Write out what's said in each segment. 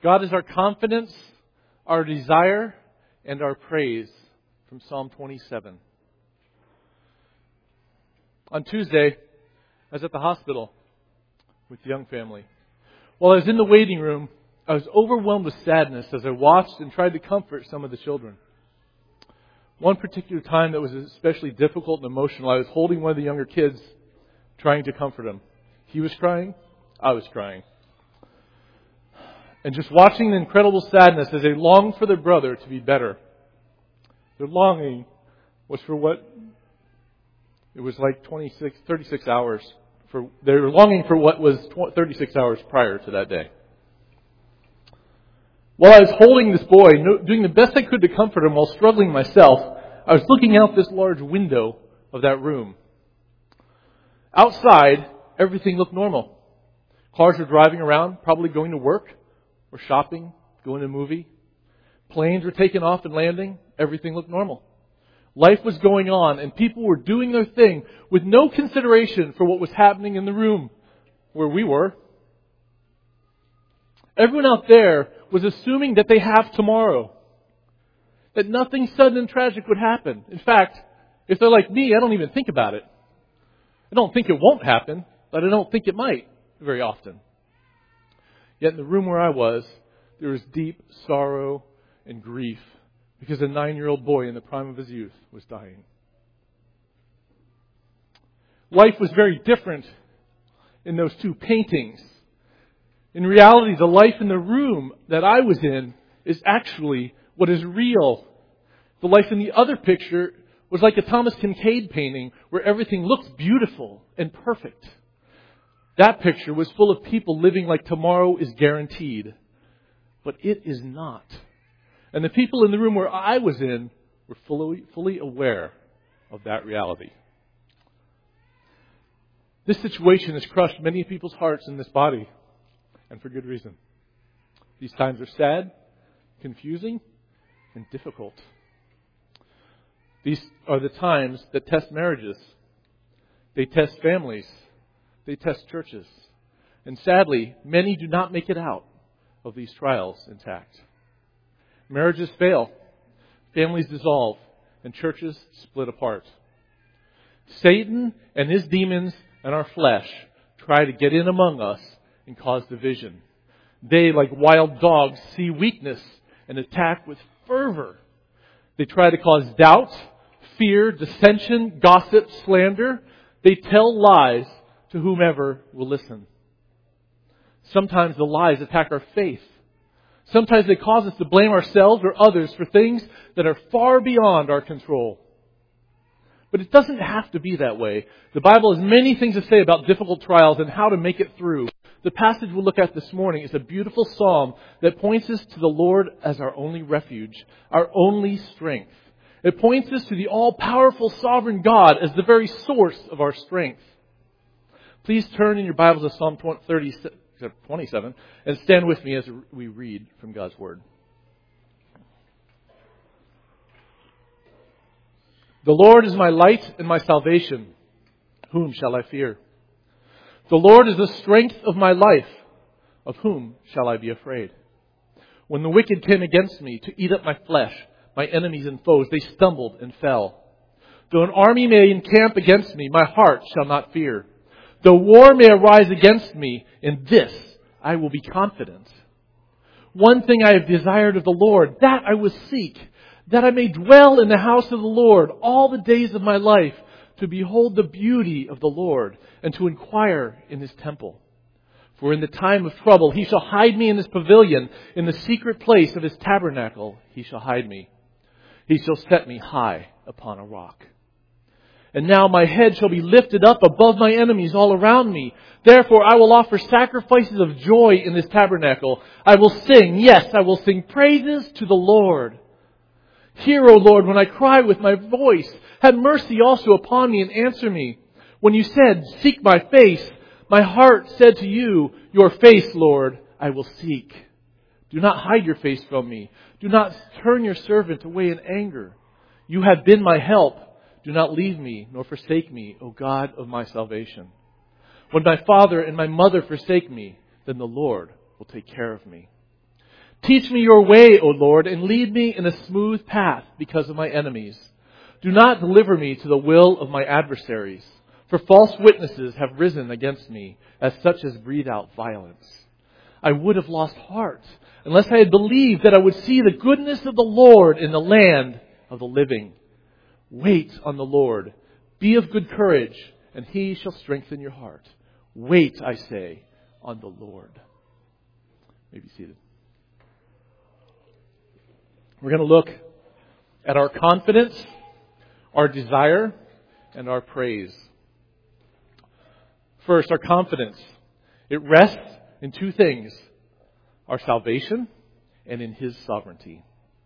God is our confidence, our desire, and our praise. From Psalm 27. On Tuesday, I was at the hospital with the Young family. While I was in the waiting room, I was overwhelmed with sadness as I watched and tried to comfort some of the children. One particular time that was especially difficult and emotional, I was holding one of the younger kids, trying to comfort him. He was crying, I was crying. And just watching the incredible sadness as they longed for their brother to be better. Their longing was for what it was like 36 hours. They were longing for what was 36 hours prior to that day. While I was holding this boy, doing the best I could to comfort him while struggling myself, I was looking out this large window of that room. Outside, everything looked normal. Cars were driving around, probably going to work or shopping, going to a movie. Planes were taking off and landing. Everything looked normal. Life was going on, and people were doing their thing with no consideration for what was happening in the room where we were. Everyone out there was assuming that they have tomorrow. That nothing sudden and tragic would happen. In fact, if they're like me, I don't even think about it. I don't think it won't happen, but I don't think it might very often. Yet in the room where I was, there was deep sorrow and grief because a 9-year-old boy in the prime of his youth was dying. Life was very different in those two paintings. In reality, the life in the room that I was in is actually what is real. The life in the other picture was like a Thomas Kinkade painting where everything looks beautiful and perfect. That picture was full of people living like tomorrow is guaranteed. But it is not. And the people in the room where I was in were fully aware of that reality. This situation has crushed many people's hearts in this body, and for good reason. These times are sad, confusing, and difficult. These are the times that test marriages. They test families. They test churches. And sadly, many do not make it out of these trials intact. Marriages fail, families dissolve, and churches split apart. Satan and his demons and our flesh try to get in among us and cause division. They, like wild dogs, see weakness and attack with fervor. They try to cause doubt, fear, dissension, gossip, slander. They tell lies to whomever will listen. Sometimes the lies attack our faith. Sometimes they cause us to blame ourselves or others for things that are far beyond our control. But it doesn't have to be that way. The Bible has many things to say about difficult trials and how to make it through. The passage we'll look at this morning is a beautiful psalm that points us to the Lord as our only refuge, our only strength. It points us to the all-powerful sovereign God as the very source of our strength. Please turn in your Bibles to Psalm 27 and stand with me as we read from God's Word. The Lord is my light and my salvation. Whom shall I fear? The Lord is the strength of my life. Of whom shall I be afraid? When the wicked came against me to eat up my flesh, my enemies and foes, they stumbled and fell. Though an army may encamp against me, my heart shall not fear. Though war may arise against me, in this I will be confident. One thing I have desired of the Lord, that I will seek, that I may dwell in the house of the Lord all the days of my life, to behold the beauty of the Lord, and to inquire in His temple. For in the time of trouble He shall hide me in His pavilion, in the secret place of His tabernacle He shall hide me. He shall set me high upon a rock. And now my head shall be lifted up above my enemies all around me. Therefore I will offer sacrifices of joy in this tabernacle. I will sing, yes, I will sing praises to the Lord. Hear, O Lord, when I cry with my voice. Have mercy also upon me and answer me. When you said, seek my face, my heart said to you, your face, Lord, I will seek. Do not hide your face from me. Do not turn your servant away in anger. You have been my help. Do not leave me nor forsake me, O God of my salvation. When my father and my mother forsake me, then the Lord will take care of me. Teach me your way, O Lord, and lead me in a smooth path because of my enemies. Do not deliver me to the will of my adversaries, for false witnesses have risen against me, as such as breathe out violence. I would have lost heart unless I had believed that I would see the goodness of the Lord in the land of the living. Wait on the Lord. Be of good courage, and He shall strengthen your heart. Wait, I say, on the Lord. You may be seated. We're going to look at our confidence, our desire, and our praise. First, our confidence. It rests in two things: our salvation and in His sovereignty.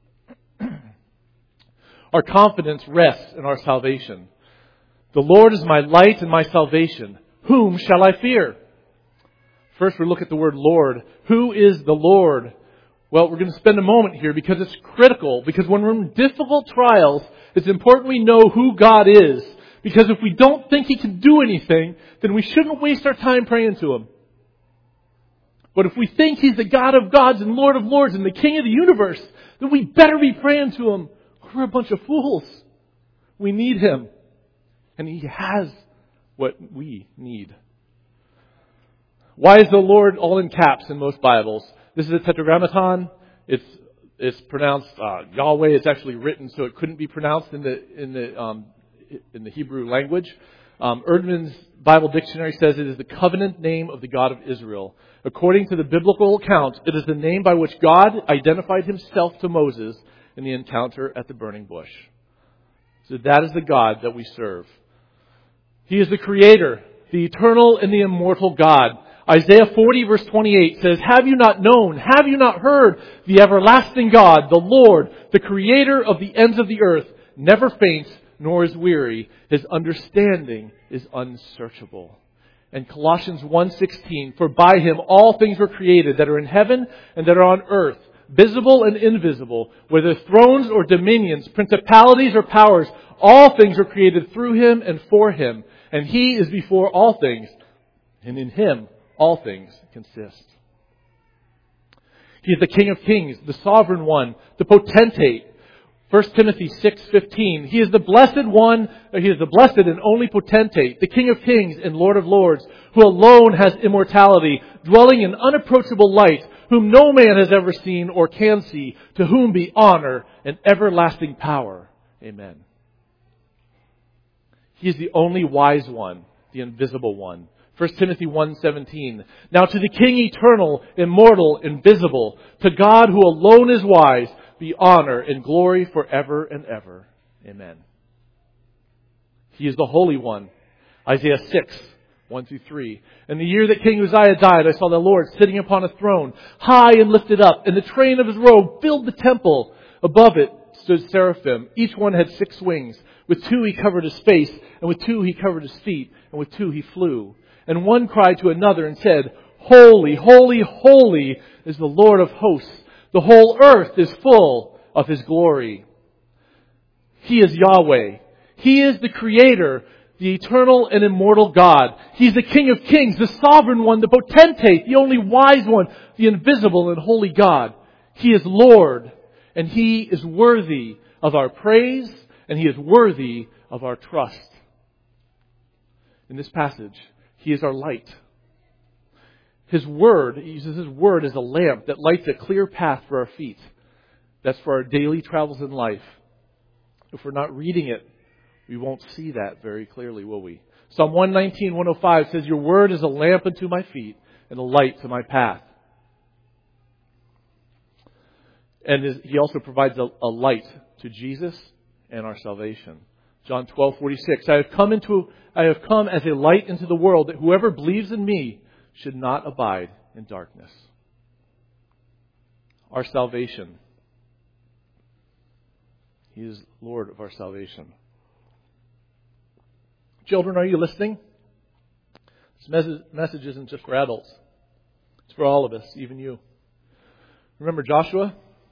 Our confidence rests in our salvation. The Lord is my light and my salvation. Whom shall I fear? First, we look at the word Lord. Who is the Lord? Well, we're going to spend a moment here because it's critical. Because when we're in difficult trials, it's important we know who God is. Because if we don't think He can do anything, then we shouldn't waste our time praying to Him. But if we think He's the God of gods and Lord of lords and the King of the universe, then we better be praying to Him. We're a bunch of fools. We need Him. And He has what we need. Why is the Lord all in caps in most Bibles? This is a tetragrammaton. It's pronounced Yahweh. It's actually written so it couldn't be pronounced in the Hebrew language. Erdman's Bible Dictionary says it is the covenant name of the God of Israel. According to the biblical account, it is the name by which God identified Himself to Moses in the encounter at the burning bush. So that is the God that we serve. He is the Creator, the eternal and the immortal God. Isaiah 40 verse 28 says, Have you not known, have you not heard, the everlasting God, the Lord, the Creator of the ends of the earth, never faints nor is weary. His understanding is unsearchable. And Colossians 1:16, For by Him all things were created that are in heaven and that are on earth, visible and invisible, whether thrones or dominions, principalities or powers, all things are created through Him and for Him. And He is before all things, and in Him all things consist. He is the King of Kings, the Sovereign One, the Potentate. 1 Timothy 6:15. He is the Blessed One, He is the Blessed and only Potentate, the King of Kings and Lord of Lords, who alone has immortality, dwelling in unapproachable light, whom no man has ever seen or can see, to whom be honor and everlasting power. Amen. He is the only wise one, the invisible one. 1 Timothy 1:17. Now to the King eternal, immortal, invisible, to God who alone is wise, be honor and glory forever and ever. Amen. He is the Holy One. Isaiah 6:1-3. In the year that King Uzziah died, I saw the Lord sitting upon a throne, high and lifted up, and the train of His robe filled the temple. Above it stood seraphim. Each one had 6 wings. With 2 He covered His face, and with 2 He covered His feet, and with 2 He flew. And one cried to another and said, Holy, holy, holy is the Lord of hosts. The whole earth is full of His glory. He is Yahweh. He is the Creator, the eternal and immortal God. He's the King of Kings, the Sovereign One, the Potentate, the only wise one, the invisible and holy God. He is Lord, and He is worthy of our praise, and He is worthy of our trust. In this passage, He is our light. His Word, He uses His Word as a lamp that lights a clear path for our feet. That's for our daily travels in life. If we're not reading it, we won't see that very clearly, will we? Psalm 119:105 says, Your Word is a lamp unto my feet and a light to my path. And He also provides a light to Jesus and our salvation. John 12:46, I have come as a light into the world, that whoever believes in me should not abide in darkness. Our salvation. He is Lord of our salvation. Children, are you listening? This message isn't just for adults. It's for all of us, even you. Remember Joshua?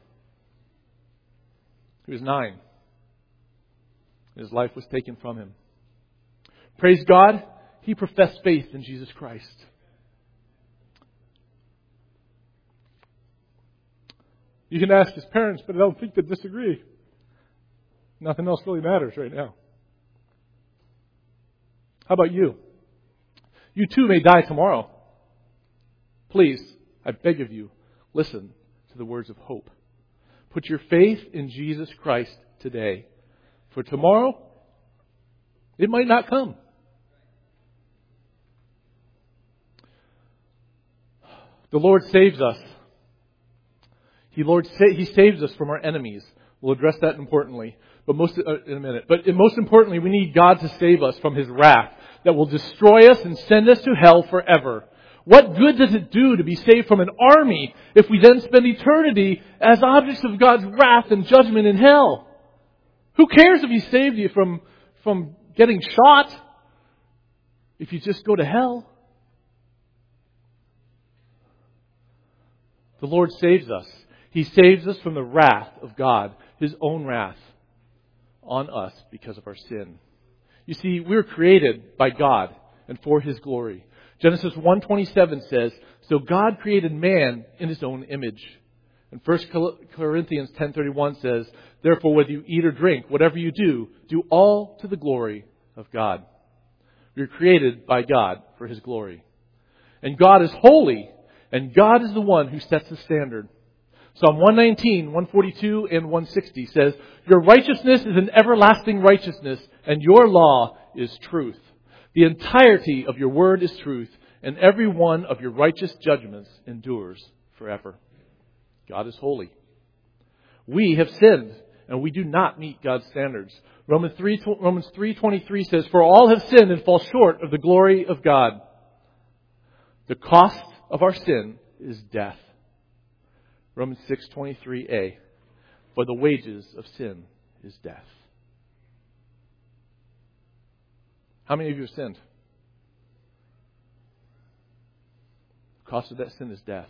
He was 9. His life was taken from him. Praise God, he professed faith in Jesus Christ. You can ask his parents, but I don't think they disagree. Nothing else really matters right now. How about you? You too may die tomorrow. Please, I beg of you, listen to the words of hope. Put your faith in Jesus Christ today. For tomorrow, it might not come. The Lord saves us. He saves us from our enemies. We'll address that importantly, but in a minute. But most importantly, we need God to save us from His wrath that will destroy us and send us to hell forever. What good does it do to be saved from an army if we then spend eternity as objects of God's wrath and judgment in hell? Who cares if He saved you from getting shot if you just go to hell? The Lord saves us. He saves us from the wrath of God, His own wrath on us because of our sin. You see, we were created by God and for His glory. Genesis 1:27 says, "So God created man in His own image." And 1 Corinthians 10:31 says, "Therefore, whether you eat or drink, whatever you do all to the glory of God." We were created by God for His glory. And God is holy, and God is the one who sets the standard. Psalm 119, 142, and 160 says, "Your righteousness is an everlasting righteousness, and your law is truth. The entirety of your word is truth, and every one of your righteous judgments endures forever." God is holy. We have sinned, and we do not meet God's standards. Romans 3:23 says, "For all have sinned and fall short of the glory of God." The cost of our sin is death. Romans 6:23a, "For the wages of sin is death." How many of you have sinned? The cost of that sin is death.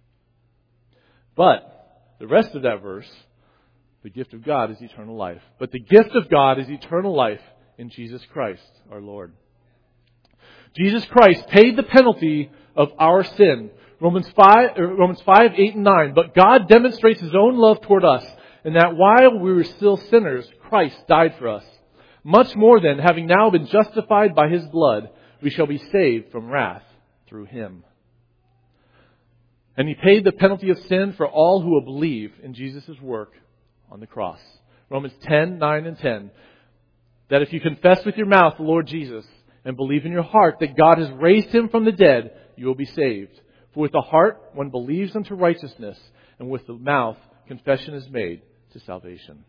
But the rest of that verse, the gift of God is eternal life. But the gift of God is eternal life in Jesus Christ, our Lord. Jesus Christ paid the penalty of our sin. Romans 5, 8, and 9. "But God demonstrates His own love toward us, in that while we were still sinners, Christ died for us. Much more then, having now been justified by His blood, we shall be saved from wrath through Him." And He paid the penalty of sin for all who will believe in Jesus' work on the cross. Romans 10, 9, and 10. "That if you confess with your mouth the Lord Jesus, and believe in your heart that God has raised Him from the dead, you will be saved. For with the heart one believes unto righteousness, and with the mouth confession is made to salvation."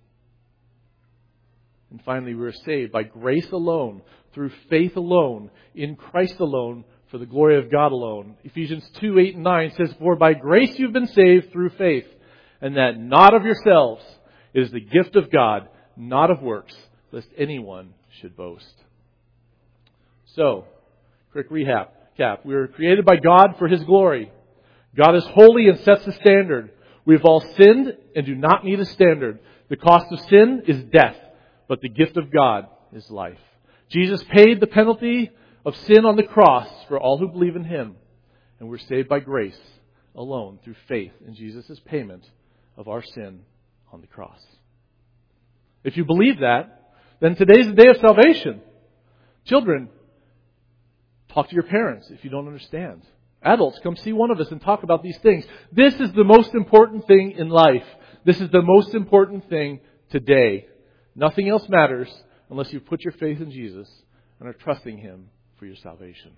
And finally, we are saved by grace alone, through faith alone, in Christ alone, for the glory of God alone. Ephesians 2, 8, and 9 says, "For by grace you've been saved through faith, and that not of yourselves. It is the gift of God, not of works, lest anyone should boast." So, quick recap. We were created by God for His glory. God is holy and sets the standard. We've all sinned and do not need a standard. The cost of sin is death, but the gift of God is life. Jesus paid the penalty of sin on the cross for all who believe in Him, and we're saved by grace alone through faith in Jesus' payment of our sin on the cross. If you believe that, then today's the day of salvation. Children, talk to your parents if you don't understand. Adults, come see one of us and talk about these things. This is the most important thing in life. This is the most important thing today. Nothing else matters unless you put your faith in Jesus and are trusting Him for your salvation.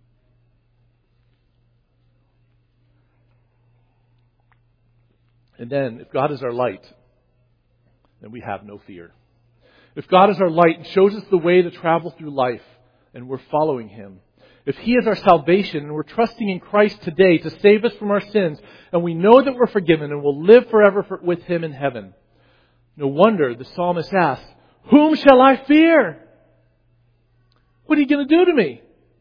And then, if God is our light, then we have no fear. If God is our light and shows us the way to travel through life, and we're following Him, if He is our salvation and we're trusting in Christ today to save us from our sins, and we know that we're forgiven and will live forever with Him in heaven, no wonder the psalmist asks, "Whom shall I fear? What are you going to do to me?"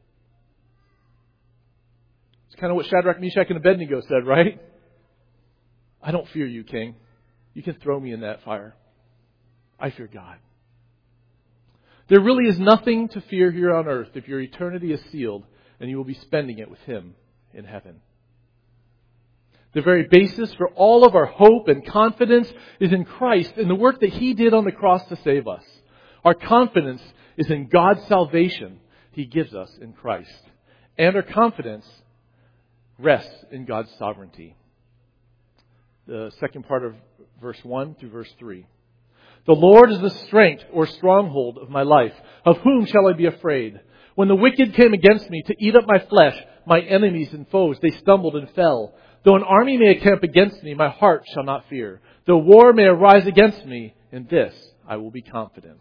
It's kind of what Shadrach, Meshach, and Abednego said, right? "I don't fear you, King. You can throw me in that fire. I fear God." There really is nothing to fear here on earth if your eternity is sealed and you will be spending it with Him in heaven. The very basis for all of our hope and confidence is in Christ and the work that He did on the cross to save us. Our confidence is in God's salvation He gives us in Christ. And our confidence rests in God's sovereignty. The second part of verse 1 through verse 3. The Lord is the strength or stronghold of my life. Of whom shall I be afraid? When the wicked came against me to eat up my flesh, my enemies and foes, they stumbled and fell. Though an army may encamp against me, my heart shall not fear. Though war may arise against me, in this I will be confident.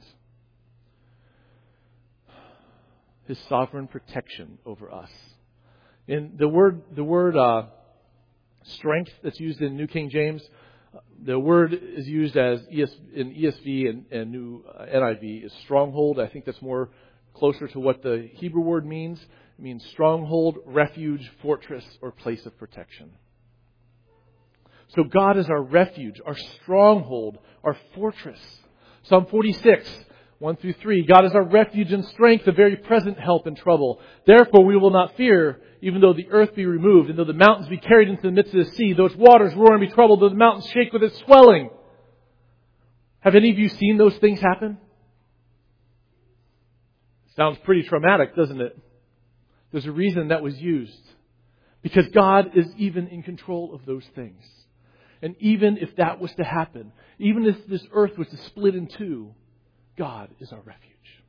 His sovereign protection over us. In the word strength that's used in New King James, the word is used as in ESV and New NIV is stronghold. I think that's more closer to what the Hebrew word means. It means stronghold, refuge, fortress, or place of protection. So God is our refuge, our stronghold, our fortress. Psalm 46, 1 through 3. God is our refuge and strength, a very present help in trouble. Therefore we will not fear, even though the earth be removed, and though the mountains be carried into the midst of the sea, though its waters roar and be troubled, though the mountains shake with its swelling. Have any of you seen those things happen? Sounds pretty traumatic, doesn't it? There's a reason that was used. Because God is even in control of those things. And even if that was to happen, even if this earth was to split in two, God is our refuge.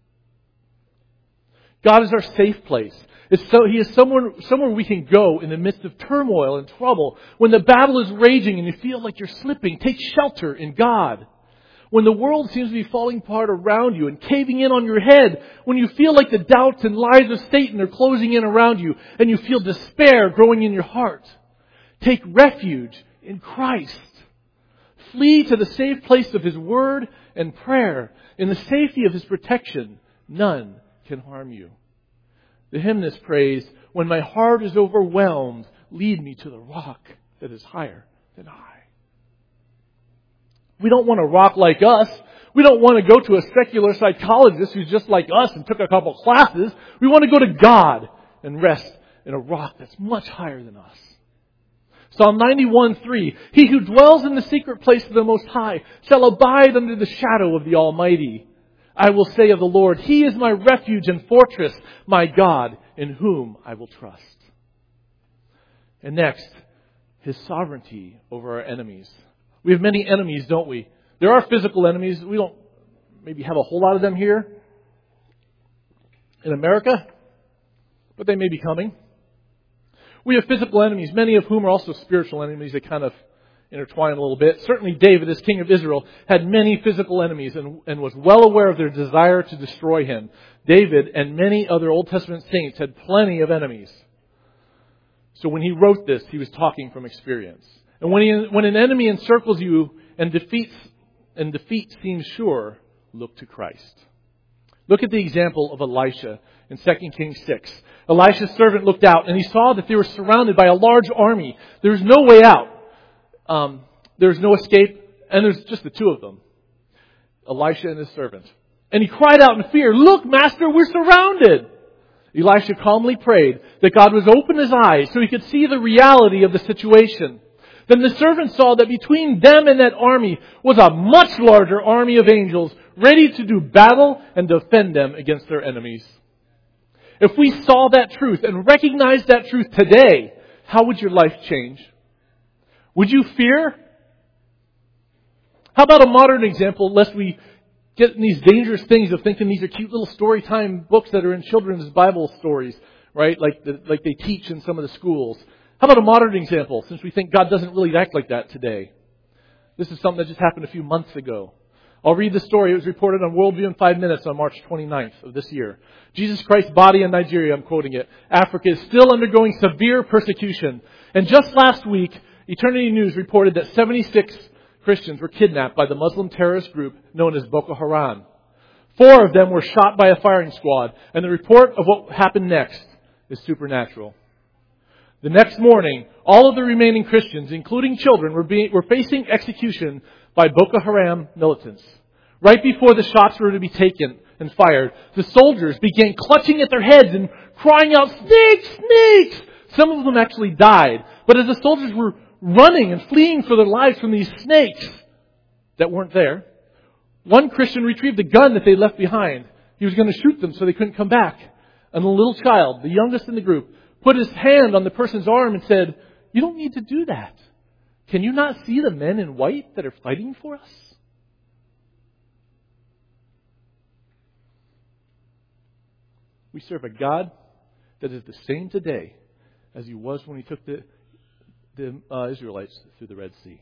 God is our safe place. He is somewhere we can go in the midst of turmoil and trouble. When the battle is raging and you feel like you're slipping, take shelter in God. When the world seems to be falling apart around you and caving in on your head, when you feel like the doubts and lies of Satan are closing in around you and you feel despair growing in your heart, take refuge in Christ. Flee to the safe place of His Word and prayer. In the safety of His protection, none can harm you. The hymnist prays, when my heart is overwhelmed, lead me to the rock that is higher than I. We don't want a rock like us. We don't want to go to a secular psychologist who's just like us and took a couple classes. We want to go to God and rest in a rock that's much higher than us. Psalm 91:3. He who dwells in the secret place of the Most High shall abide under the shadow of the Almighty. I will say of the Lord, He is my refuge and fortress, my God, in whom I will trust. And next, His sovereignty over our enemies. We have many enemies, don't we? There are physical enemies. We don't maybe have a whole lot of them here in America, but they may be coming. We have physical enemies, many of whom are also spiritual enemies. They kind of intertwine a little bit. Certainly David, as king of Israel, had many physical enemies and was well aware of their desire to destroy him. David and many other Old Testament saints had plenty of enemies. So when he wrote this, he was talking from experience. And when an enemy encircles you and defeat seems sure, look to Christ. Look at the example of Elisha in 2 Kings 6. Elisha's servant looked out and he saw that they were surrounded by a large army. There was no way out. There's no escape, and there's just the two of them, Elisha and his servant. And he cried out in fear, "Look, Master, we're surrounded." Elisha calmly prayed that God would open his eyes so he could see the reality of the situation. Then the servant saw that between them and that army was a much larger army of angels ready to do battle and defend them against their enemies. If we saw that truth and recognized that truth today, how would your life change? Would you fear? How about a modern example, lest we get in these dangerous things of thinking these are cute little story time books that are in children's Bible stories, right? Like they teach in some of the schools. How about a modern example, since we think God doesn't really act like that today? This is something that just happened a few months ago. I'll read the story. It was reported on Worldview in 5 minutes on March 29th of this year. Jesus Christ's body in Nigeria, I'm quoting it. Africa is still undergoing severe persecution. And just last week, Eternity News reported that 76 Christians were kidnapped by the Muslim terrorist group known as Boko Haram. 4 of them were shot by a firing squad, and the report of what happened next is supernatural. The next morning, all of the remaining Christians, including children, were facing execution by Boko Haram militants. Right before the shots were to be taken and fired, the soldiers began clutching at their heads and crying out, "Snakes! Snakes!" Some of them actually died. But as the soldiers were running and fleeing for their lives from these snakes that weren't there, one Christian retrieved a gun that they left behind. He was going to shoot them so they couldn't come back. And the little child, the youngest in the group, put his hand on the person's arm and said, "You don't need to do that. Can you not see the men in white that are fighting for us?" We serve a God that is the same today as He was when He took the Israelites through the Red Sea.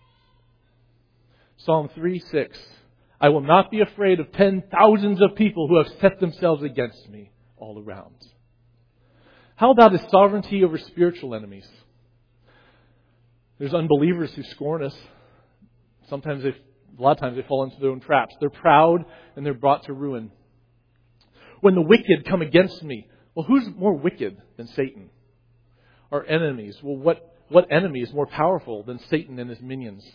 Psalm 3:6. I will not be afraid of 10,000s of people who have set themselves against me all around. How about His sovereignty over spiritual enemies? There's unbelievers who scorn us. A lot of times they fall into their own traps. They're proud and they're brought to ruin. When the wicked come against me, well, who's more wicked than Satan? Our enemies. Well, what enemy is more powerful than Satan and his minions?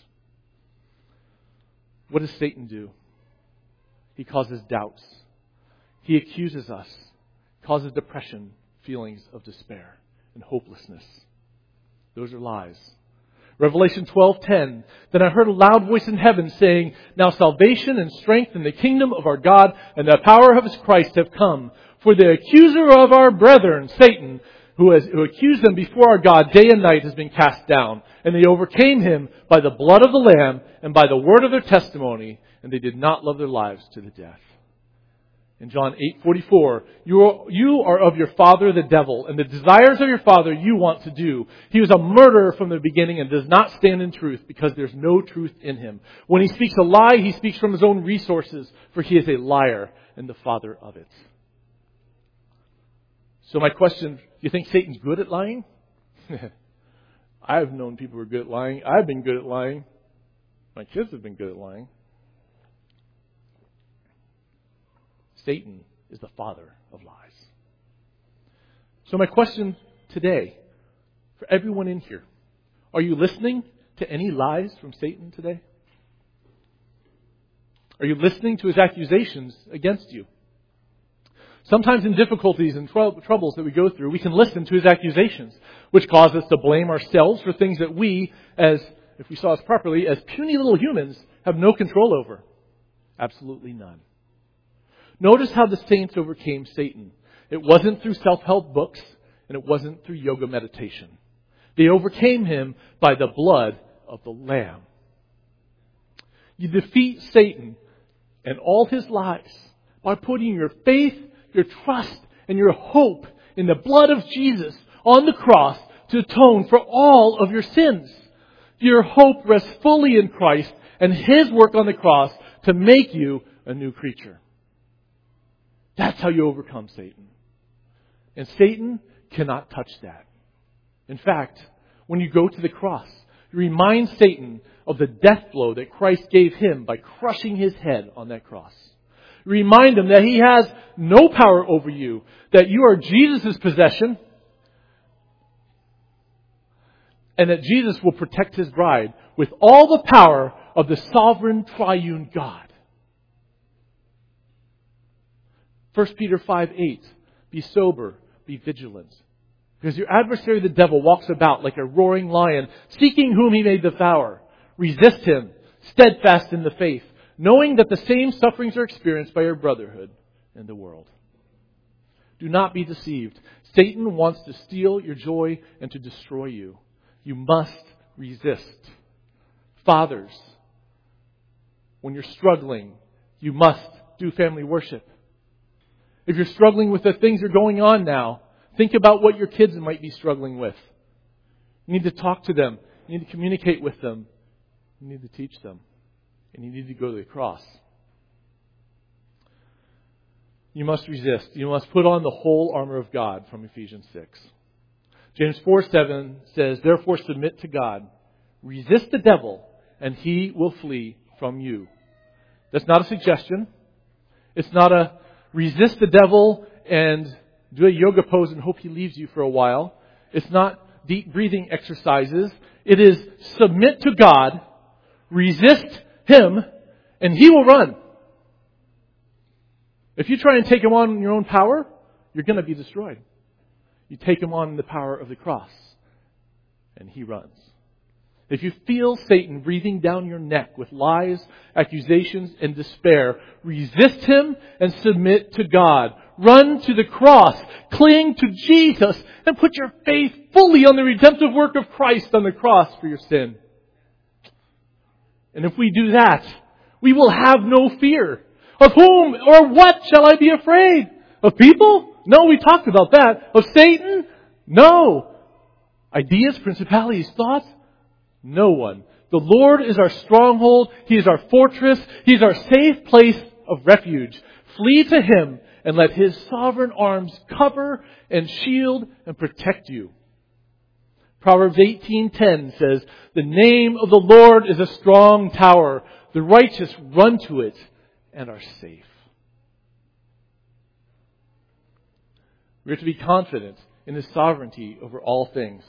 What does Satan do? He causes doubts. He accuses us, causes depression, feelings of despair, and hopelessness. Those are lies. Revelation 12:10. Then I heard a loud voice in heaven saying, "Now salvation and strength in the kingdom of our God and the power of His Christ have come. For the accuser of our brethren, Satan, who accused them before our God day and night, has been cast down. And they overcame him by the blood of the Lamb and by the word of their testimony, and they did not love their lives to the death." In John 8:44, you are of your father the devil, and the desires of your father you want to do. He was a murderer from the beginning and does not stand in truth, because there's no truth in him. When he speaks a lie, he speaks from his own resources, for he is a liar and the father of it. So my question, do you think Satan's good at lying? I've known people who are good at lying. I've been good at lying. My kids have been good at lying. Satan is the father of lies. So my question today, for everyone in here, are you listening to any lies from Satan today? Are you listening to his accusations against you? Sometimes in difficulties and troubles that we go through, we can listen to his accusations, which cause us to blame ourselves for things that we, if we saw us properly, as puny little humans, have no control over. Absolutely none. Notice how the saints overcame Satan. It wasn't through self-help books, and it wasn't through yoga meditation. They overcame him by the blood of the Lamb. You defeat Satan and all his lies by putting your faith, your trust, and your hope in the blood of Jesus on the cross to atone for all of your sins. Your hope rests fully in Christ and His work on the cross to make you a new creature. That's how you overcome Satan. And Satan cannot touch that. In fact, when you go to the cross, you remind Satan of the death blow that Christ gave him by crushing his head on that cross. You remind him that he has no power over you, that you are Jesus' possession, and that Jesus will protect His bride with all the power of the sovereign triune God. 1 Peter 5:8, be sober, be vigilant. Because your adversary, the devil, walks about like a roaring lion, seeking whom he may devour. Resist him, steadfast in the faith, knowing that the same sufferings are experienced by your brotherhood in the world. Do not be deceived. Satan wants to steal your joy and to destroy you. You must resist. Fathers, when you're struggling, you must do family worship. If you're struggling with the things that are going on now, think about what your kids might be struggling with. You need to talk to them. You need to communicate with them. You need to teach them. And you need to go to the cross. You must resist. You must put on the whole armor of God from Ephesians 6. James 4:7 says, therefore submit to God. Resist the devil and he will flee from you. That's not a suggestion. It's not a resist the devil and do a yoga pose and hope he leaves you for a while. It's not deep breathing exercises. It is submit to God, resist him, and he will run. If you try and take him on in your own power, you're going to be destroyed. you take him on in the power of the cross, and he runs. If you feel Satan breathing down your neck with lies, accusations, and despair, resist him and submit to God. Run to the cross, cling to Jesus, and put your faith fully on the redemptive work of Christ on the cross for your sin. And if we do that, we will have no fear. Of whom or what shall I be afraid? Of people? No, we talked about that. Of Satan? No. Ideas, principalities, thoughts? No one. The Lord is our stronghold. He is our fortress. He is our safe place of refuge. Flee to Him and let His sovereign arms cover and shield and protect you. Proverbs 18:10 says, "The name of the Lord is a strong tower. The righteous run to it and are safe." We are to be confident in His sovereignty over all things.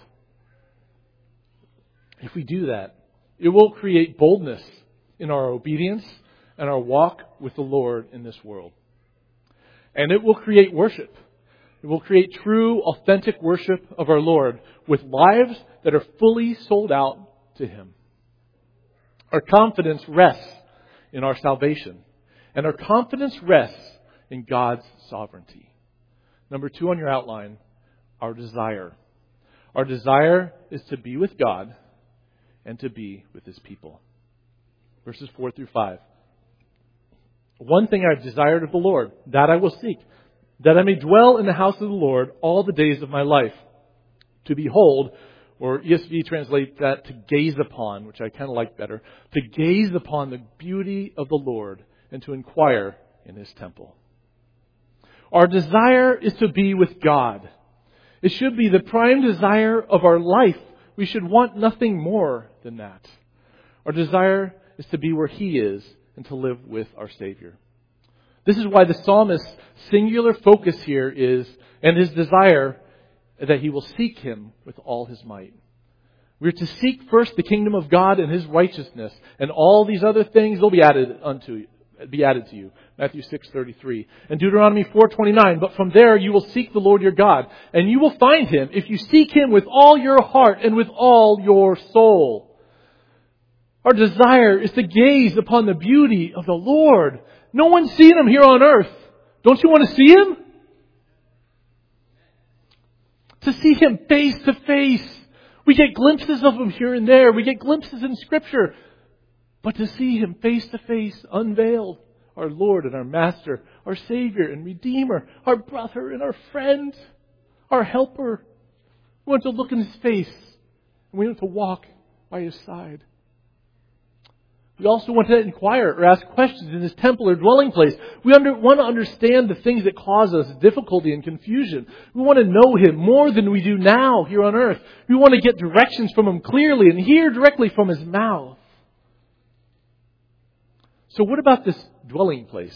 If we do that, it will create boldness in our obedience and our walk with the Lord in this world. And it will create worship. It will create true, authentic worship of our Lord with lives that are fully sold out to Him. Our confidence rests in our salvation. And our confidence rests in God's sovereignty. Number 2 on your outline, our desire. Our desire is to be with God and to be with His people. Verses 4 through 5. "One thing I have desired of the Lord, that I will seek, that I may dwell in the house of the Lord all the days of my life, to behold," or ESV translates that to gaze upon, which I kind of like better, "to gaze upon the beauty of the Lord and to inquire in His temple." Our desire is to be with God. It should be the prime desire of our life. We should want nothing more than that. Our desire is to be where He is and to live with our Savior. This is why the psalmist's singular focus here is, and his desire, that he will seek Him with all his might. We are to seek first the kingdom of God and His righteousness, and all these other things will be added to you. Matthew 6:33. And Deuteronomy 4:29. "But from there you will seek the Lord your God, and you will find Him if you seek Him with all your heart and with all your soul." Our desire is to gaze upon the beauty of the Lord. No one's seen Him here on earth. Don't you want to see Him? To see Him face to face. We get glimpses of Him here and there. We get glimpses in Scripture. But to see Him face to face, unveiled, our Lord and our Master, our Savior and Redeemer, our brother and our friend, our helper. We want to look in His face, and we want to walk by His side. We also want to inquire or ask questions in His temple or dwelling place. We want to understand the things that cause us difficulty and confusion. We want to know Him more than we do now here on earth. We want to get directions from Him clearly and hear directly from His mouth. So what about this dwelling place?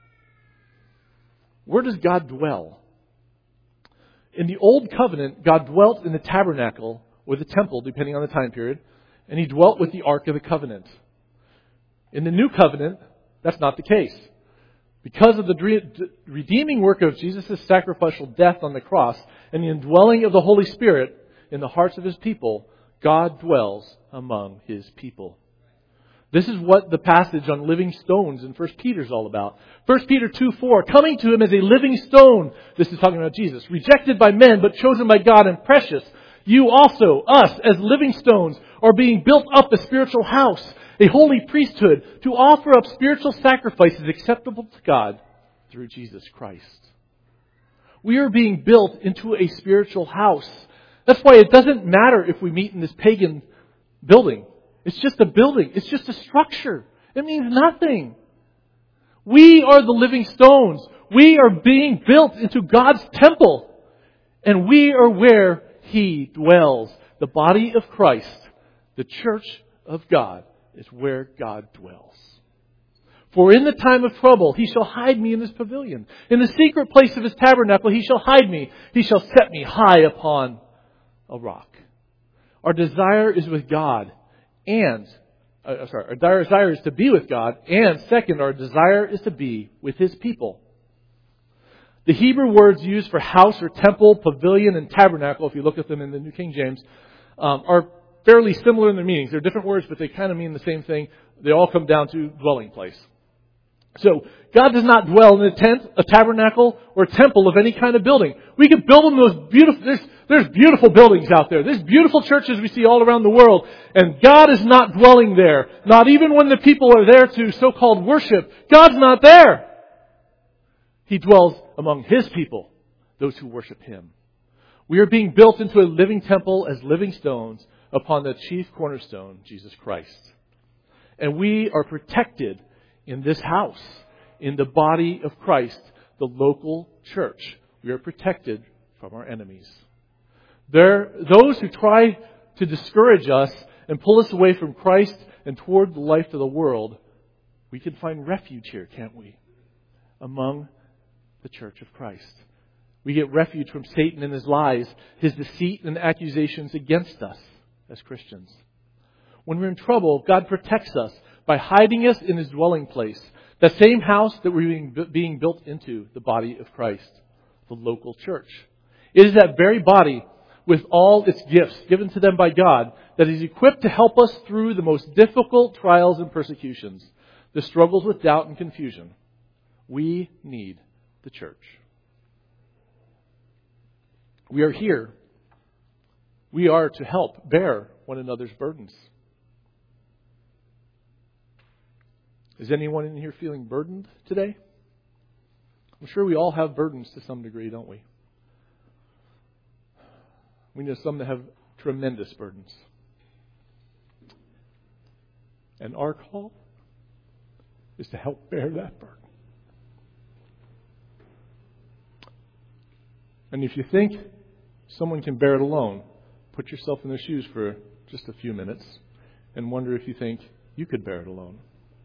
Where does God dwell? In the Old Covenant, God dwelt in the tabernacle or the temple, depending on the time period, and He dwelt with the Ark of the Covenant. In the New Covenant, that's not the case. Because of the redeeming work of Jesus' sacrificial death on the cross and the indwelling of the Holy Spirit in the hearts of His people, God dwells among His people. This is what the passage on living stones in 1 Peter is all about. 1 Peter 2:4, "Coming to Him as a living stone," this is talking about Jesus, "rejected by men, but chosen by God and precious. You also, us, as living stones, are being built up a spiritual house, a holy priesthood, to offer up spiritual sacrifices acceptable to God through Jesus Christ." We are being built into a spiritual house. That's why it doesn't matter if we meet in this pagan building. It's just a building. It's just a structure. It means nothing. We are the living stones. We are being built into God's temple. And we are where He dwells. The body of Christ, the church of God, is where God dwells. "For in the time of trouble He shall hide me in His pavilion. In the secret place of His tabernacle He shall hide me. He shall set me high upon a rock." Our desire is with God. Our desire is to be with God. And second, our desire is to be with His people. The Hebrew words used for house or temple, pavilion, and tabernacle, if you look at them in the New King James, are fairly similar in their meanings. They're different words, but they kind of mean the same thing. They all come down to dwelling place. So, God does not dwell in a tent, a tabernacle, or a temple of any kind of building. We could build them those beautiful, there's beautiful buildings out there. There's beautiful churches we see all around the world. And God is not dwelling there. Not even when the people are there to so-called worship. God's not there. He dwells among His people, those who worship Him. We are being built into a living temple as living stones upon the chief cornerstone, Jesus Christ. And we are protected in this house, in the body of Christ, the local church. We are protected from our enemies. Those who try to discourage us and pull us away from Christ and toward the life of the world, we can find refuge here, can't we? Among the church of Christ. We get refuge from Satan and his lies, his deceit and accusations against us as Christians. When we're in trouble, God protects us by hiding us in His dwelling place, that same house that we're being built into, the body of Christ, the local church. It is that very body, with all its gifts given to them by God, that is equipped to help us through the most difficult trials and persecutions, the struggles with doubt and confusion. We need the church. We are here. We are to help bear one another's burdens. Is anyone in here feeling burdened today? I'm sure we all have burdens to some degree, don't we? We know some that have tremendous burdens. And our call is to help bear that burden. And if you think someone can bear it alone, put yourself in their shoes for just a few minutes and wonder if you think you could bear it alone.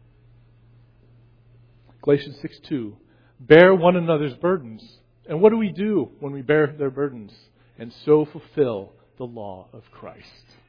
Galatians 6:2, bear one another's burdens. And what do we do when we bear their burdens? And so fulfill the law of Christ.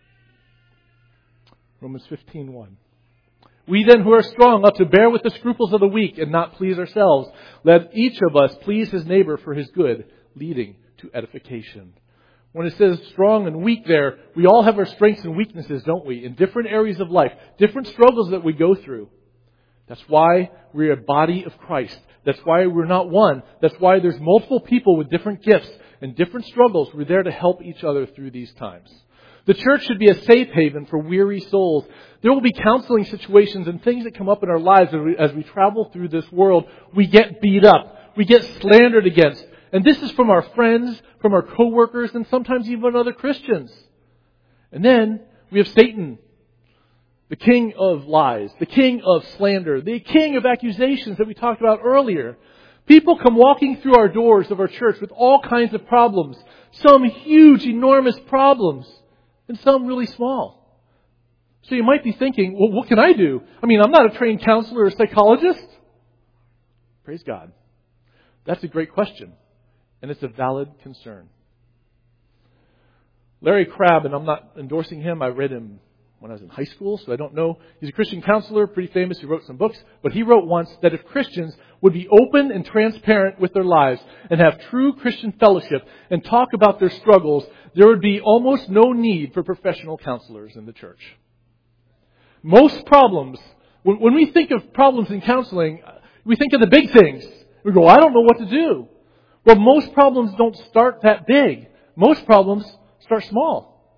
Romans 15:1. We then who are strong ought to bear with the scruples of the weak and not please ourselves. Let each of us please his neighbor for his good, leading to edification. When it says strong and weak there, we all have our strengths and weaknesses, don't we? In different areas of life, different struggles that we go through. That's why we're a body of Christ. That's why we're not one. That's why there's multiple people with different gifts and different struggles. We're there to help each other through these times. The church should be a safe haven for weary souls. There will be counseling situations and things that come up in our lives as we travel through this world. We get beat up. We get slandered against. And this is from our friends, from our co-workers, and sometimes even other Christians. And then we have Satan, the king of lies, the king of slander, the king of accusations that we talked about earlier. People come walking through our doors of our church with all kinds of problems. Some huge, enormous problems, and some really small. So you might be thinking, well, what can I do? I mean, I'm not a trained counselor or psychologist. Praise God. That's a great question. And it's a valid concern. Larry Crabb, and I'm not endorsing him, I read him when I was in high school, so I don't know. He's a Christian counselor, pretty famous. He wrote some books. But he wrote once that if Christians would be open and transparent with their lives and have true Christian fellowship and talk about their struggles, there would be almost no need for professional counselors in the church. Most problems, when we think of problems in counseling, we think of the big things. We go, I don't know what to do. Well, most problems don't start that big. Most problems start small.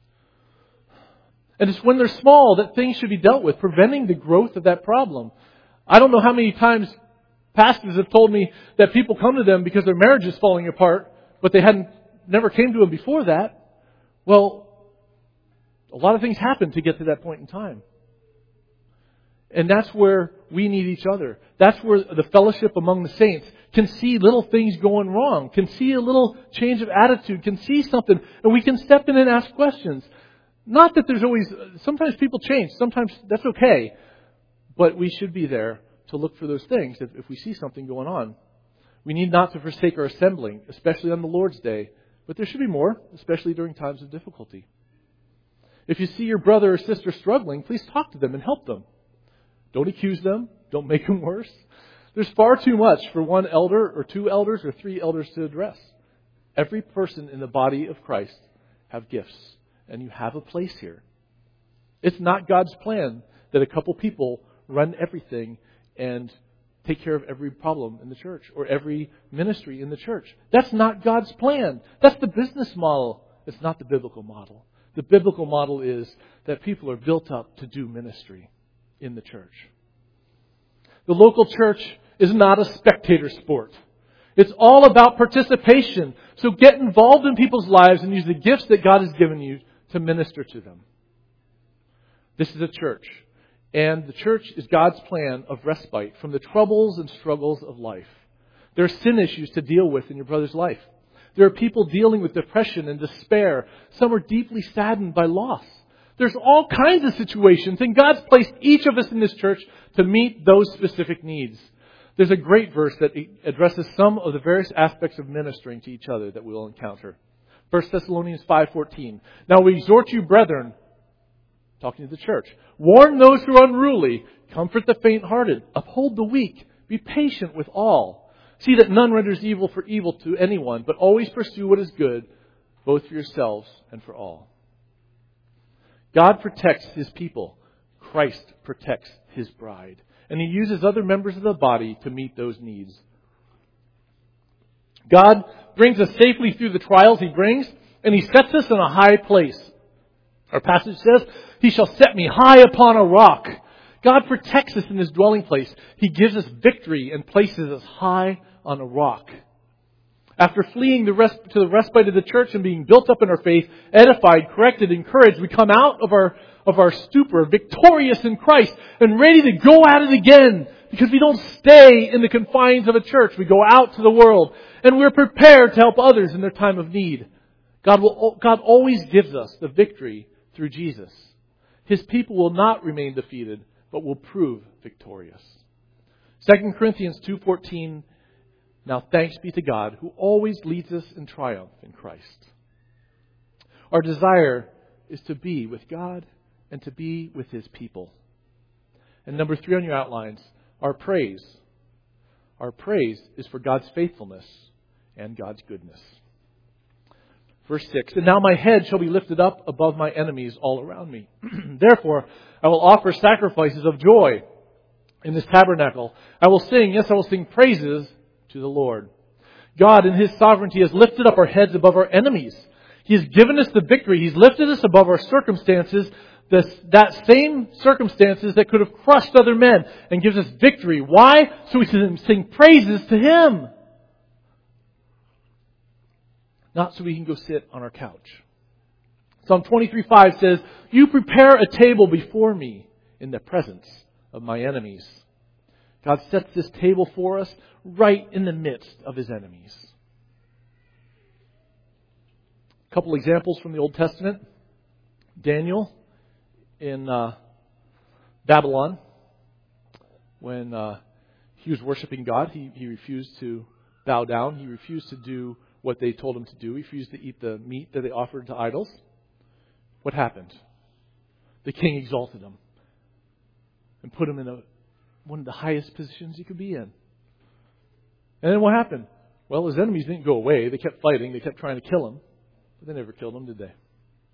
And it's when they're small that things should be dealt with, preventing the growth of that problem. I don't know how many times pastors have told me that people come to them because their marriage is falling apart, but they never came to them before that. Well, a lot of things happen to get to that point in time. And that's where we need each other. That's where the fellowship among the saints can see little things going wrong, can see a little change of attitude, can see something, and we can step in and ask questions. Not that there's always, sometimes people change, sometimes that's okay. But we should be there to look for those things if we see something going on. We need not to forsake our assembling, especially on the Lord's Day. But there should be more, especially during times of difficulty. If you see your brother or sister struggling, please talk to them and help them. Don't accuse them. Don't make them worse. There's far too much for one elder or two elders or three elders to address. Every person in the body of Christ have gifts, and you have a place here. It's not God's plan that a couple people run everything and take care of every problem in the church or every ministry in the church. That's not God's plan. That's the business model. It's not the biblical model. The biblical model is that people are built up to do ministry in the church. The local church is not a spectator sport. It's all about participation. So get involved in people's lives and use the gifts that God has given you to minister to them. This is a church. And the church is God's plan of respite from the troubles and struggles of life. There are sin issues to deal with in your brother's life. There are people dealing with depression and despair. Some are deeply saddened by loss. There's all kinds of situations, and God's placed each of us in this church to meet those specific needs. There's a great verse that addresses some of the various aspects of ministering to each other that we'll encounter. 1 Thessalonians 5:14. Now we exhort you, brethren, talking to the church, warn those who are unruly, comfort the faint-hearted, uphold the weak, be patient with all. See that none renders evil for evil to anyone, but always pursue what is good, both for yourselves and for all. God protects His people. Christ protects His bride. And He uses other members of the body to meet those needs. God brings us safely through the trials He brings, and He sets us in a high place. Our passage says, He shall set me high upon a rock. God protects us in His dwelling place. He gives us victory and places us high on a rock. After fleeing to the respite of the church and being built up in our faith, edified, corrected, encouraged, we come out of our stupor, victorious in Christ, and ready to go at it again. Because we don't stay in the confines of a church. We go out to the world. And we're prepared to help others in their time of need. God always gives us the victory through Jesus. His people will not remain defeated, but will prove victorious. 2 Corinthians 2:14. Now thanks be to God who always leads us in triumph in Christ. Our desire is to be with God and to be with His people. And number 3 on your outlines, our praise. Our praise is for God's faithfulness and God's goodness. Verse 6, and now my head shall be lifted up above my enemies all around me. Therefore, I will offer sacrifices of joy in this tabernacle. I will sing praises to the Lord. God in His sovereignty has lifted up our heads above our enemies. He has given us the victory. He's lifted us above our circumstances, that same circumstances that could have crushed other men, and gives us victory. Why? So we can sing praises to Him. Not so we can go sit on our couch. Psalm 23:5 says, you prepare a table before me in the presence of my enemies. God sets this table for us right in the midst of His enemies. A couple examples from the Old Testament. Daniel in Babylon, when he was worshiping God, he refused to bow down. He refused to do what they told him to do. He refused to eat the meat that they offered to idols. What happened? The king exalted him and put him in one of the highest positions he could be in. And then what happened? Well, his enemies didn't go away. They kept fighting. They kept trying to kill him. But they never killed him, did they?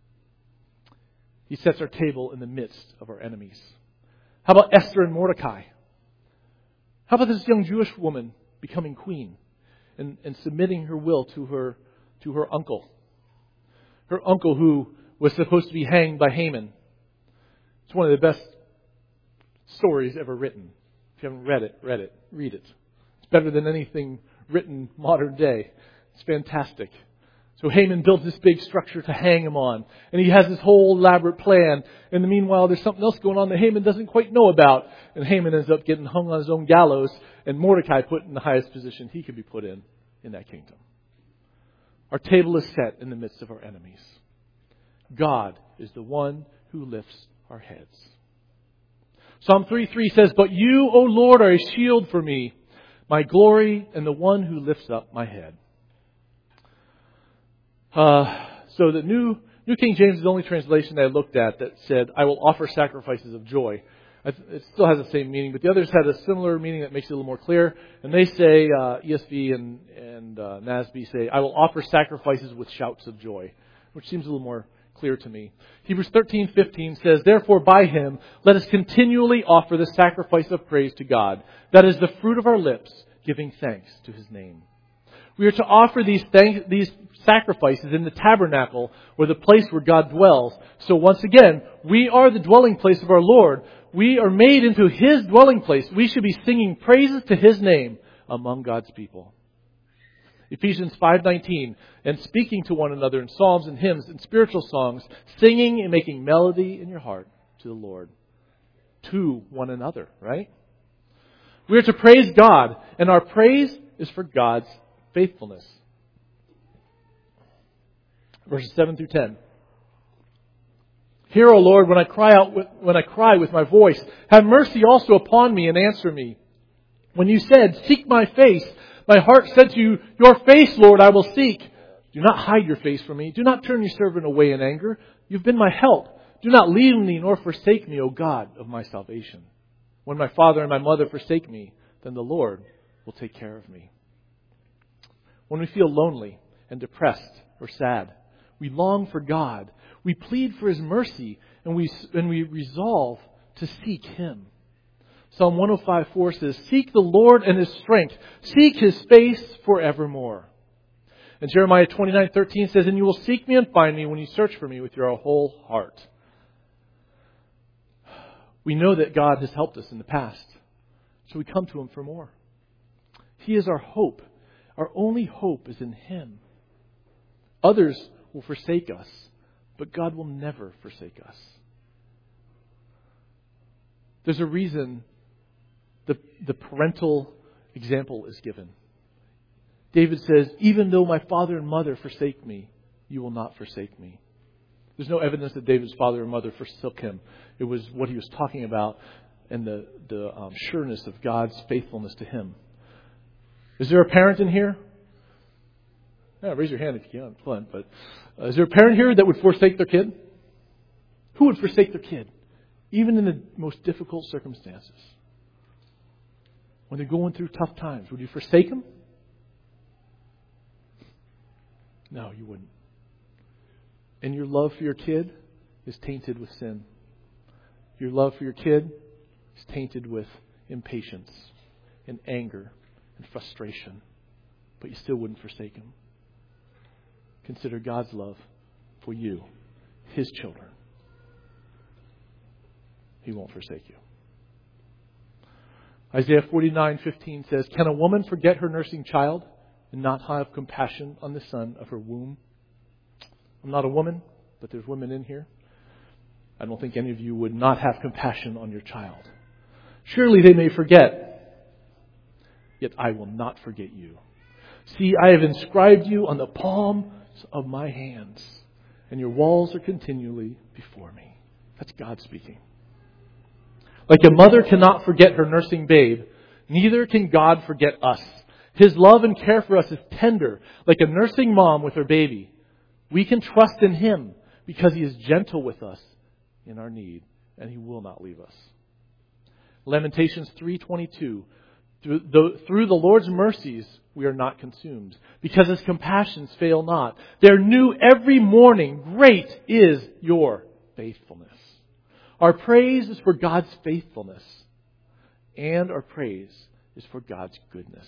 He sets our table in the midst of our enemies. How about Esther and Mordecai? How about this young Jewish woman becoming queen and submitting her will to her uncle? Her uncle who was supposed to be hanged by Haman. It's one of the best stories ever written. If you haven't read it, read it. It's better than anything written modern day. It's fantastic. So Haman builds this big structure to hang him on. And he has this whole elaborate plan. In the meanwhile, there's something else going on that Haman doesn't quite know about. And Haman ends up getting hung on his own gallows. And Mordecai put in the highest position he could be put in that kingdom. Our table is set in the midst of our enemies. God is the one who lifts our heads. Psalm 3:3 says, but you, O Lord, are a shield for me, my glory, and the one who lifts up my head. So the New King James is the only translation that I looked at that said, I will offer sacrifices of joy. It still has the same meaning, but the others had a similar meaning that makes it a little more clear. And they say, ESV and NASB say, I will offer sacrifices with shouts of joy, which seems a little more clear to me. Hebrews 13:15 says, therefore by Him let us continually offer the sacrifice of praise to God. That is the fruit of our lips, giving thanks to His name. We are to offer these sacrifices in the tabernacle, or the place where God dwells. So once again, we are the dwelling place of our Lord. We are made into His dwelling place. We should be singing praises to His name among God's people. Ephesians 5:19, and speaking to one another in psalms and hymns and spiritual songs, singing and making melody in your heart to the Lord. To one another, right? We are to praise God, and our praise is for God's faithfulness. Verses 7 through 10. Hear, O Lord, when I cry with my voice. Have mercy also upon me and answer me. When you said, seek my face, my heart said to you, your face, Lord, I will seek. Do not hide your face from me. Do not turn your servant away in anger. You've been my help. Do not leave me nor forsake me, O God of my salvation. When my father and my mother forsake me, then the Lord will take care of me. When we feel lonely and depressed or sad, we long for God. We plead for His mercy, and we resolve to seek Him. Psalm 105:4 says, seek the Lord and His strength. Seek His face forevermore. And Jeremiah 29:13 says, and you will seek me and find me when you search for me with your whole heart. We know that God has helped us in the past, so we come to Him for more. He is our hope. Our only hope is in Him. Others will forsake us, but God will never forsake us. There's a reason the parental example is given. David says, even though my father and mother forsake me, you will not forsake me. There's no evidence that David's father and mother forsook him. It was what he was talking about and the sureness of God's faithfulness to him. Is there a parent in here? Yeah, raise your hand if you can. But is there a parent here that would forsake their kid? Who would forsake their kid? Even in the most difficult circumstances. When they're going through tough times, would you forsake them? No, you wouldn't. And your love for your kid is tainted with sin. Your love for your kid is tainted with impatience and anger and frustration. But you still wouldn't forsake him. Consider God's love for you, His children. He won't forsake you. Isaiah 49:15 says, can a woman forget her nursing child and not have compassion on the son of her womb? I'm not a woman, but there's women in here. I don't think any of you would not have compassion on your child. Surely they may forget, yet I will not forget you. See, I have inscribed you on the palms of my hands, and your walls are continually before me. That's God speaking. Like a mother cannot forget her nursing babe, neither can God forget us. His love and care for us is tender, like a nursing mom with her baby. We can trust in Him because He is gentle with us in our need, and He will not leave us. Lamentations 3:22. Through the Lord's mercies we are not consumed, because His compassions fail not. They are new every morning. Great is your faithfulness. Our praise is for God's faithfulness, and our praise is for God's goodness.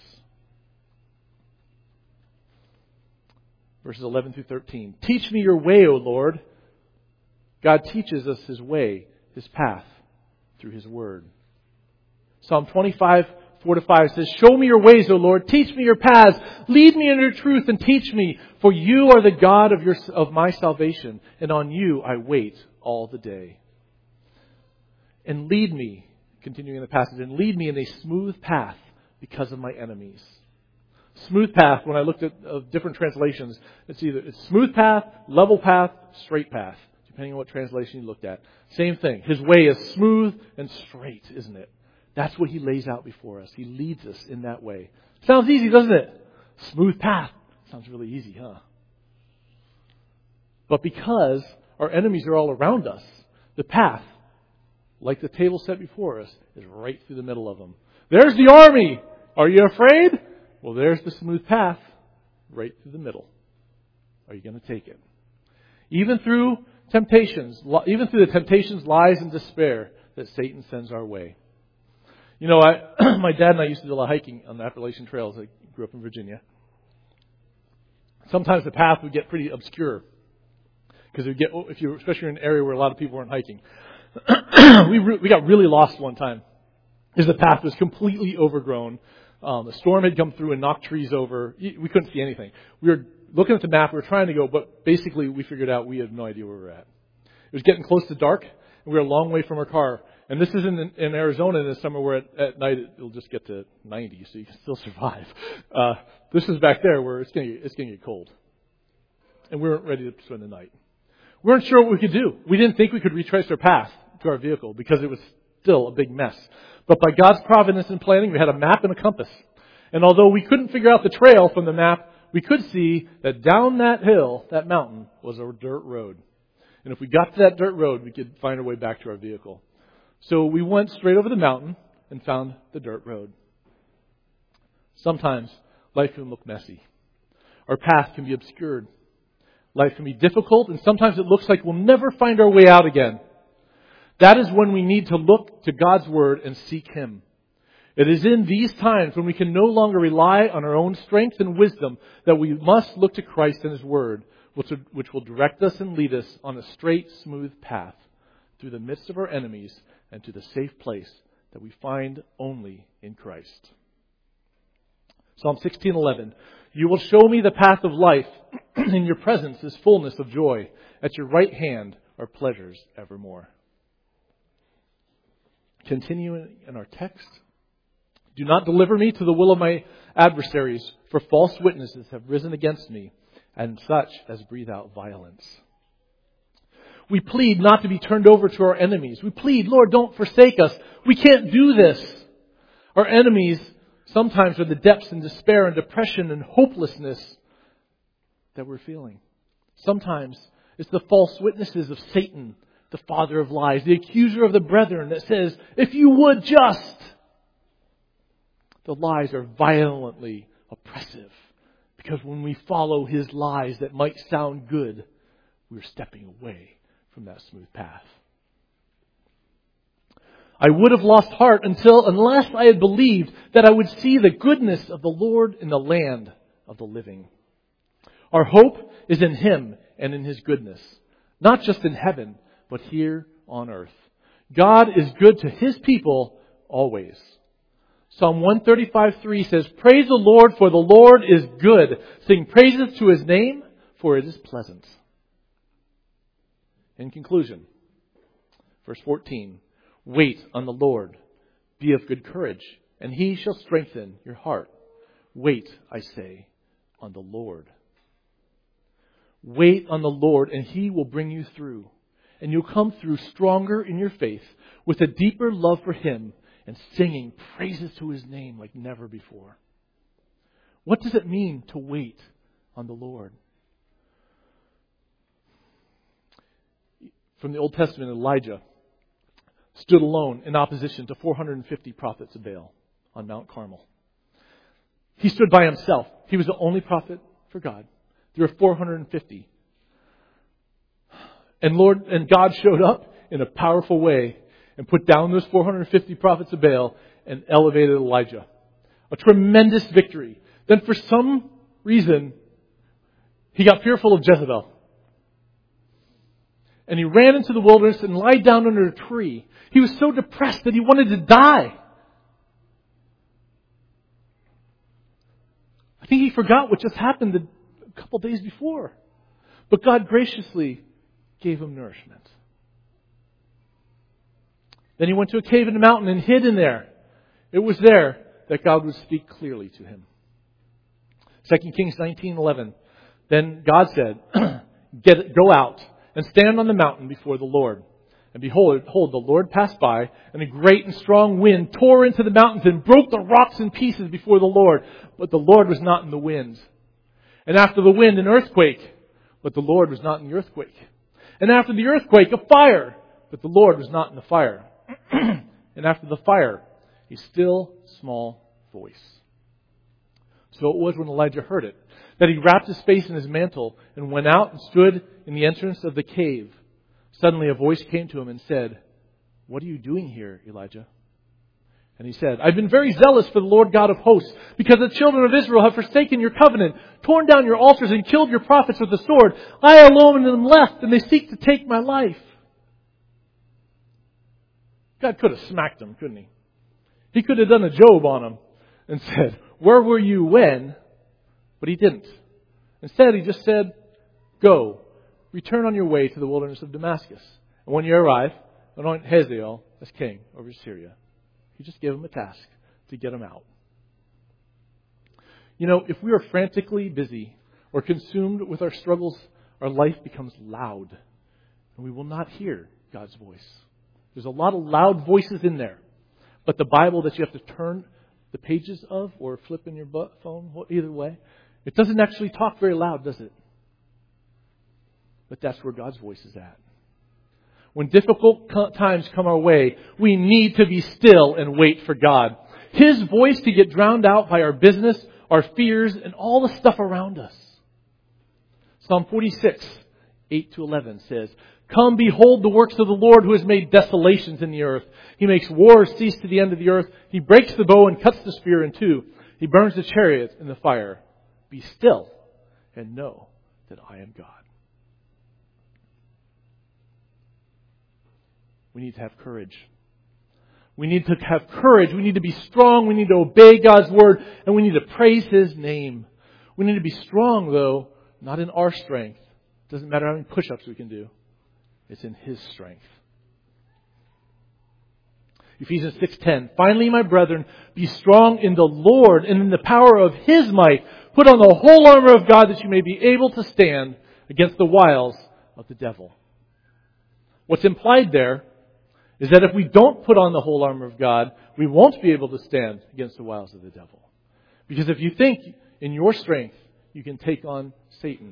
Verses 11 through 13. Teach me your way, O Lord. God teaches us His way, His path, through His word. Psalm 25:4-5 says, show me your ways, O Lord. Teach me your paths. Lead me in your truth and teach me. For you are the God of my salvation, and on you I wait all the day. And lead me, continuing the passage, and lead me in a smooth path because of my enemies. Smooth path, when I looked at different translations, it's smooth path, level path, straight path, depending on what translation you looked at. Same thing. His way is smooth and straight, isn't it? That's what He lays out before us. He leads us in that way. Sounds easy, doesn't it? Smooth path. Sounds really easy, huh? But because our enemies are all around us, the path like the table set before us, is right through the middle of them. There's the army. Are you afraid? Well, there's the smooth path right through the middle. Are you going to take it? Even through the temptations, lies, and despair that Satan sends our way. You know, my dad and I used to do a lot of hiking on the Appalachian Trails. I grew up in Virginia. Sometimes the path would get pretty obscure. Because especially in an area where a lot of people weren't hiking. We got really lost one time. Because the path was completely overgrown. A storm had come through and knocked trees over. We couldn't see anything. We were looking at the map. We were trying to go, but basically we figured out we had no idea where we were at. It was getting close to dark, and we were a long way from our car. And this is in Arizona in the summer where at night it'll just get to 90, so you can still survive. This is back there where it's going to get cold. And we weren't ready to spend the night. We weren't sure what we could do. We didn't think we could retrace our path to our vehicle because it was still a big mess. But by God's providence and planning, we had a map and a compass. And although we couldn't figure out the trail from the map, we could see that down that hill, that mountain, was a dirt road. And if we got to that dirt road, we could find our way back to our vehicle. So we went straight over the mountain and found the dirt road. Sometimes life can look messy. Our path can be obscured. Life can be difficult, and sometimes it looks like we'll never find our way out again. That is when we need to look to God's Word and seek Him. It is in these times when we can no longer rely on our own strength and wisdom that we must look to Christ and His Word, which will direct us and lead us on a straight, smooth path through the midst of our enemies and to the safe place that we find only in Christ. Psalm 16:11. You will show me the path of life. In your presence is fullness of joy. At your right hand are pleasures evermore. Continuing in our text. Do not deliver me to the will of my adversaries, for false witnesses have risen against me, and such as breathe out violence. We plead not to be turned over to our enemies. We plead, Lord, don't forsake us. We can't do this. Our enemies sometimes are the depths and despair and depression and hopelessness that we're feeling. Sometimes it's the false witnesses of Satan, the father of lies, the accuser of the brethren that says, if you would just. The lies are violently oppressive because when we follow his lies that might sound good, we're stepping away from that smooth path. I would have lost heart unless I had believed that I would see the goodness of the Lord in the land of the living. Our hope is in Him and in His goodness, not just in heaven, but here on earth. God is good to His people always. Psalm 135:3 says, Praise the Lord, for the Lord is good. Sing praises to His name, for it is pleasant. In conclusion, verse 14, Wait on the Lord, be of good courage, and He shall strengthen your heart. Wait, I say, on the Lord. Wait on the Lord, and He will bring you through. And you'll come through stronger in your faith, with a deeper love for Him, and singing praises to His name like never before. What does it mean to wait on the Lord? From the Old Testament, Elijah stood alone in opposition to 450 prophets of Baal on Mount Carmel. He stood by himself. He was the only prophet for God. There were 450. And God showed up in a powerful way and put down those 450 prophets of Baal and elevated Elijah. A tremendous victory. Then for some reason, he got fearful of Jezebel. And he ran into the wilderness and lied down under a tree. He was so depressed that he wanted to die. I think he forgot what just happened a couple days before. But God graciously gave him nourishment. Then he went to a cave in the mountain and hid in there. It was there that God would speak clearly to him. 2 Kings 19:11. Then God said, Go out and stand on the mountain before the Lord. And behold, the Lord passed by, and a great and strong wind tore into the mountains and broke the rocks in pieces before the Lord. But the Lord was not in the wind. And after the wind, an earthquake. But the Lord was not in the earthquake. And after the earthquake, a fire. But the Lord was not in the fire. and after the fire, a still small voice. So it was when Elijah heard it, that he wrapped his face in his mantle and went out and stood in the entrance of the cave. Suddenly a voice came to him and said, "What are you doing here, Elijah?" And he said, "I've been very zealous for the Lord God of hosts, because the children of Israel have forsaken your covenant, torn down your altars, and killed your prophets with the sword. I alone am left, and they seek to take my life." God could have smacked him, couldn't he? He could have done a Job on him and said, "Where were you when?" But he didn't. Instead, he just said, "Go, return on your way to the wilderness of Damascus. And when you arrive, anoint Hazael as king over Syria." He just gave him a task to get him out. You know, if we are frantically busy or consumed with our struggles, our life becomes loud and we will not hear God's voice. There's a lot of loud voices in there. But the Bible that you have to turn the pages of or flip in your phone, either way, it doesn't actually talk very loud, does it? But that's where God's voice is at. When difficult times come our way, we need to be still and wait for God. His voice to get drowned out by our business, our fears, and all the stuff around us. Psalm 46, 8-11 says, "Come, behold the works of the Lord, who has made desolations in the earth. He makes wars cease to the end of the earth. He breaks the bow and cuts the spear in two. He burns the chariot in the fire. Be still and know that I am God." We need to have courage. We need to have courage. We need to be strong. We need to obey God's word. And we need to praise His name. We need to be strong, though, not in our strength. It doesn't matter how many push-ups we can do. It's in His strength. Ephesians 6:10. "Finally, my brethren, be strong in the Lord and in the power of His might. Put on the whole armor of God that you may be able to stand against the wiles of the devil." What's implied there is that if we don't put on the whole armor of God, we won't be able to stand against the wiles of the devil. Because if you think in your strength you can take on Satan,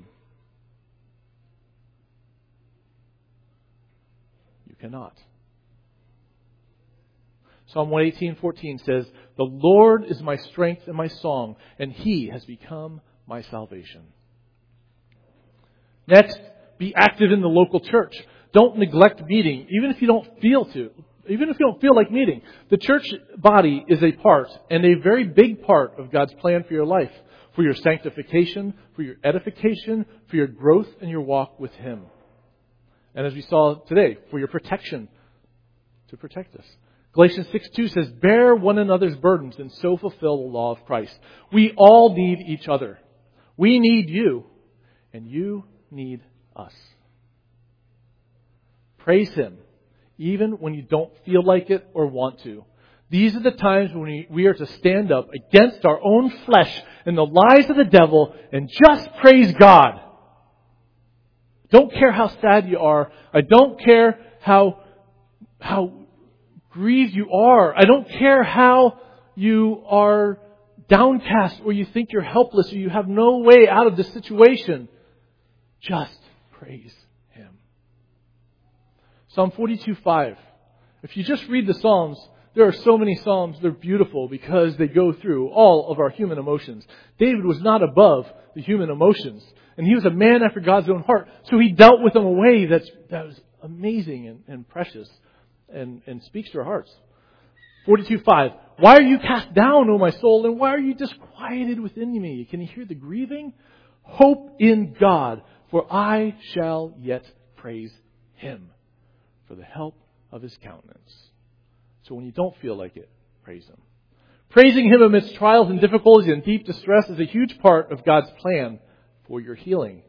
you cannot. Psalm 118:14 says, "The Lord is my strength and my song, and He has become my salvation." Next, be active in the local church. Don't neglect meeting, even if you don't feel like meeting. The church body is a part, and a very big part, of God's plan for your life, for your sanctification, for your edification, for your growth in your walk with Him. And as we saw today, for your protection, to protect us. Galatians 6:2 says, "Bear one another's burdens and so fulfill the law of Christ." We all need each other. We need you, and you need us. Praise Him, even when you don't feel like it or want to. These are the times when we are to stand up against our own flesh and the lies of the devil and just praise God. Don't care how sad you are. I don't care how grieved you are. I don't care how you are downcast or you think you're helpless or you have no way out of this situation. Just praise Him. Psalm 42:5. If you just read the Psalms, there are so many Psalms, they're beautiful because they go through all of our human emotions. David was not above the human emotions. And he was a man after God's own heart. So he dealt with them in a way that was amazing and precious and speaks to our hearts. 42:5. "Why are you cast down, O my soul, and why are you disquieted within me? Can you hear the grieving? Hope in God, for I shall yet praise Him for the help of His countenance." So when you don't feel like it, praise Him. Praising Him amidst trials and difficulties and deep distress is a huge part of God's plan for your healing.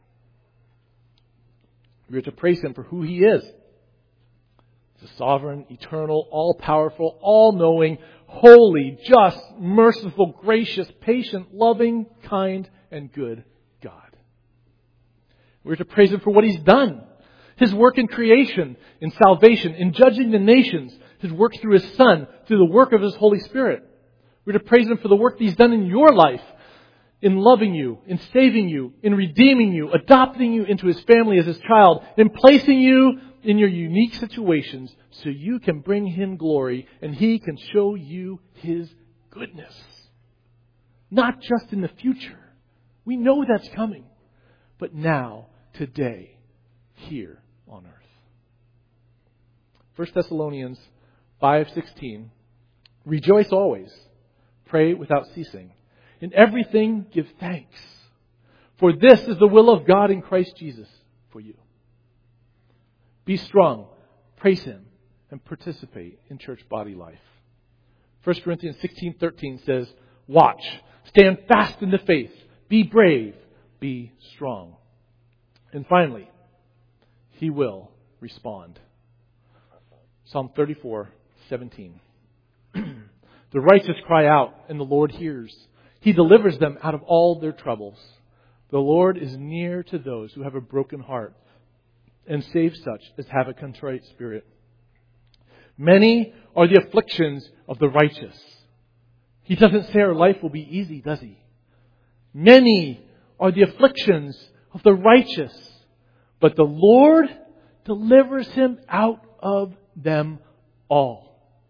We are to praise Him for who He is. He's a sovereign, eternal, all-powerful, all-knowing, holy, just, merciful, gracious, patient, loving, kind, and good God. We're to praise Him for what He's done. His work in creation, in salvation, in judging the nations. His work through His Son, through the work of His Holy Spirit. We're to praise Him for the work that He's done in your life. In loving you, in saving you, in redeeming you, adopting you into His family as His child, in placing you in your unique situations so you can bring Him glory and He can show you His goodness. Not just in the future. We know that's coming. But now, today, here on earth. 1 Thessalonians 5:16. Rejoice always. Pray without ceasing. In everything give thanks. For this is the will of God in Christ Jesus for you. Be strong. Praise Him. And participate in church body life. 1 Corinthians 16:13 says, watch. Stand fast in the faith. Be brave. Be strong. And finally, He will respond. Psalm 34:17. The righteous cry out, and the Lord hears. He delivers them out of all their troubles. The Lord is near to those who have a broken heart, and saves such as have a contrite spirit. Many are the afflictions of the righteous. He doesn't say our life will be easy, does He? Many are the afflictions of the righteous, but the Lord delivers him out of them all.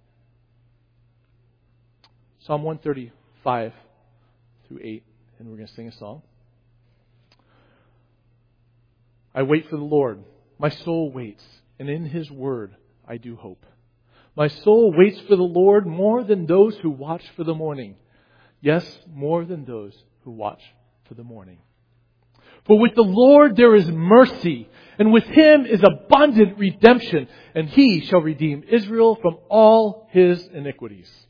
Psalm 135 through 8, and we're going to sing a song. I wait for the Lord. My soul waits, and in His word I do hope. My soul waits for the Lord more than those who watch for the morning. Yes, more than those who watch for the morning. For with the Lord there is mercy, and with Him is abundant redemption, and He shall redeem Israel from all his iniquities.